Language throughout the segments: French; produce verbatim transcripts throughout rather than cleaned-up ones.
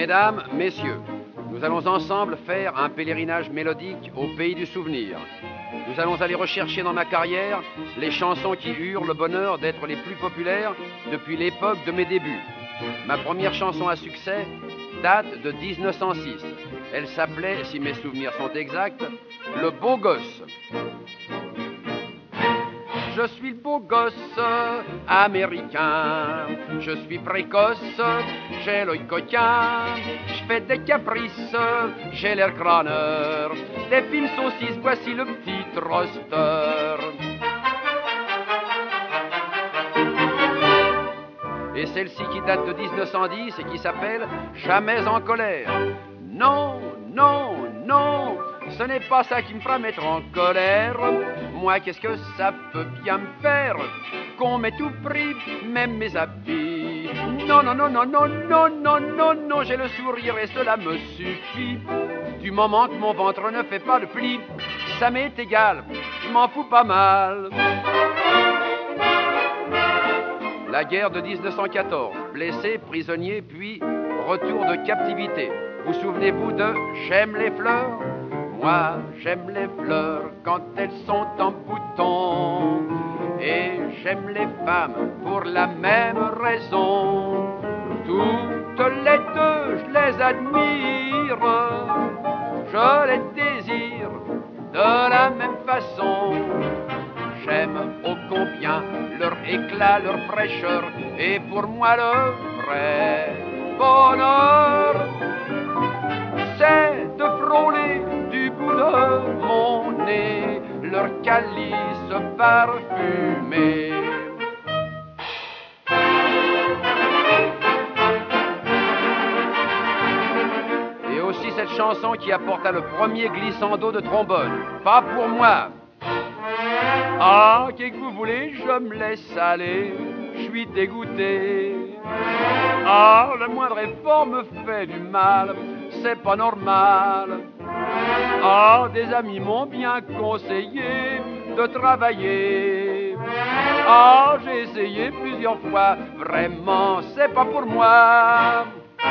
Mesdames, messieurs, nous allons ensemble faire un pèlerinage mélodique au pays du souvenir. Nous allons aller rechercher dans ma carrière les chansons qui eurent le bonheur d'être les plus populaires depuis l'époque de mes débuts. Ma première chanson à succès date de dix-neuf cent six. Elle s'appelait, si mes souvenirs sont exacts, Le Beau Gosse. Je suis le beau gosse américain, je suis précoce, j'ai l'œil coquin, je fais des caprices, j'ai l'air crâneur, des fines saucisses, voici le petit roster. Et celle-ci qui date de dix-neuf cent dix et qui s'appelle Jamais en colère. Non, non, non, ce n'est pas ça qui me fera mettre en colère. Moi, qu'est-ce que ça peut bien me faire qu'on m'ait tout pris, même mes habits. Non, non, non, non, non, non, non, non, non, j'ai le sourire et cela me suffit. Du moment que mon ventre ne fait pas de plis, ça m'est égal, je m'en fous pas mal. La guerre de dix-neuf cent quatorze, blessé, prisonnier, puis retour de captivité. Vous souvenez-vous de J'aime les fleurs? Moi, j'aime les fleurs quand elles sont en bouton. Et j'aime les femmes pour la même raison. Toutes les deux, je les admire. Je les désire de la même façon. J'aime ô combien leur éclat, leur fraîcheur. Et pour moi, le vrai bonheur, c'est de frôler du bout de mon nez leur calice parfumé. Et aussi cette chanson qui apporta le premier glissando de trombone. Pas pour moi. Ah, qu'est-ce que vous voulez, je me laisse aller, je suis dégoûté. Ah, le moindre effort me fait du mal, c'est pas normal. Ah, des amis m'ont bien conseillé de travailler. Ah, j'ai essayé plusieurs fois, vraiment, c'est pas pour moi.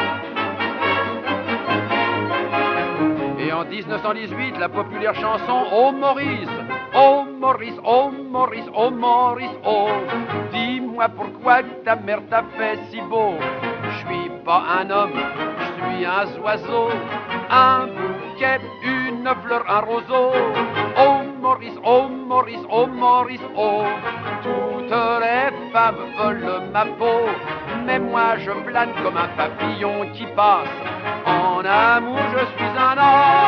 Et en dix-neuf cent dix-huit, la populaire chanson Oh Maurice, oh Maurice, oh Maurice, oh Maurice, oh, dis-moi pourquoi ta mère t'a fait si beau. Je suis pas un homme, je suis un oiseau, un bouquet, une fleur, un roseau. Oh Maurice, oh Maurice, oh Maurice, oh, toutes les femmes veulent ma peau, mais moi je plane comme un papillon qui passe. En amour je suis un homme.